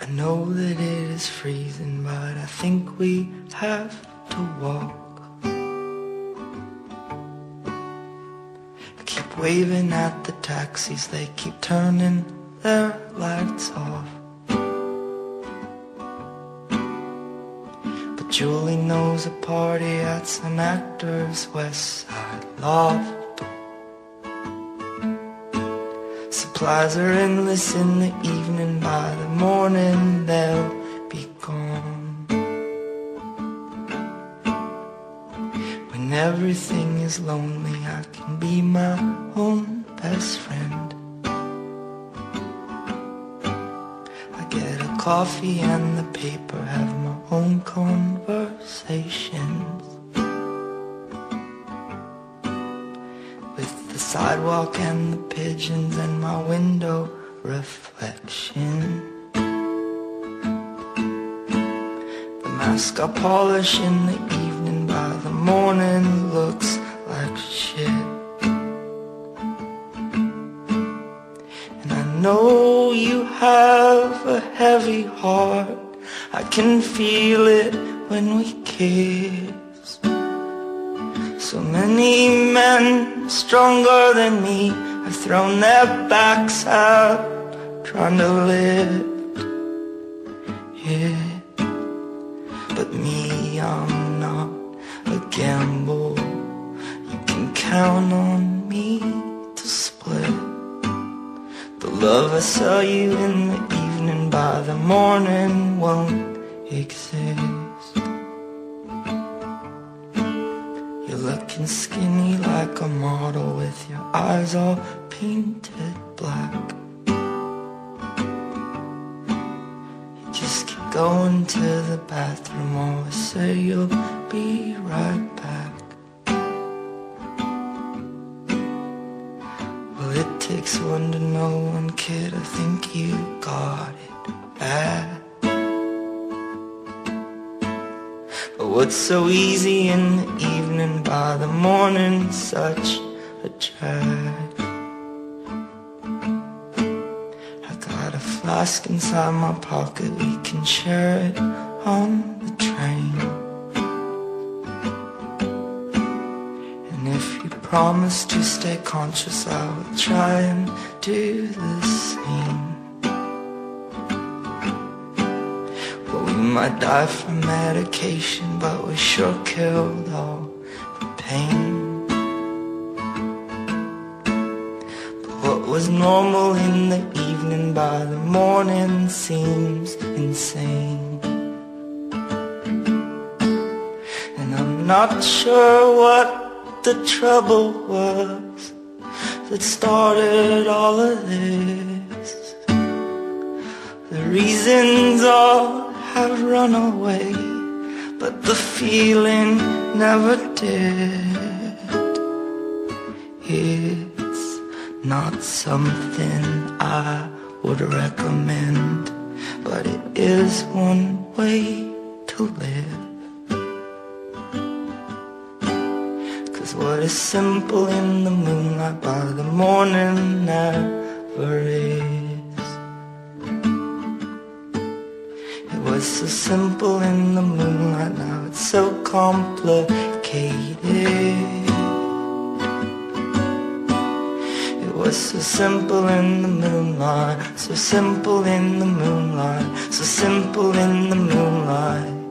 I know that it is freezing, but I think we have to walk. I keep waving at the taxis, they keep turning their lights off. But Julie knows a party at some actor's West Side loft. Supplies are endless in the evening, by the morning they'll be gone. When everything is lonely, I can be my own best friend. I get a coffee and the paper, have my own conversations. The sidewalk and the pigeons and my window reflection. The mask I polish in the evening, by the morning looks like shit. And I know you have a heavy heart, I can feel it when we kiss. So many men stronger than me have thrown their backs out trying to lift it. But me, I'm not a gamble. You can count on me to split the love I saw you in the evening, by the morning won't exist. Looking skinny like a model with your eyes all painted black. You just keep going to the bathroom, always say you'll be right back. Well, it takes one to know one, kid, I think you got it bad. But what's so easy in the evening, by the morning such a drag. I got a flask inside my pocket, we can share it on the train. And if you promise to stay conscious, I will try and do the same. We might die from medication, but we sure killed all the pain. But what was normal in the evening, by the morning seems insane. And I'm not sure what the trouble was that started all of this. The reasons all have run away, but the feeling never did. It's not something I would recommend, but it is one way to live. 'Cause what is simple in the moonlight, by the morning never is. It was so simple in the moonlight, now it's so complicated. It was so simple in the moonlight, so simple in the moonlight, so simple in the moonlight.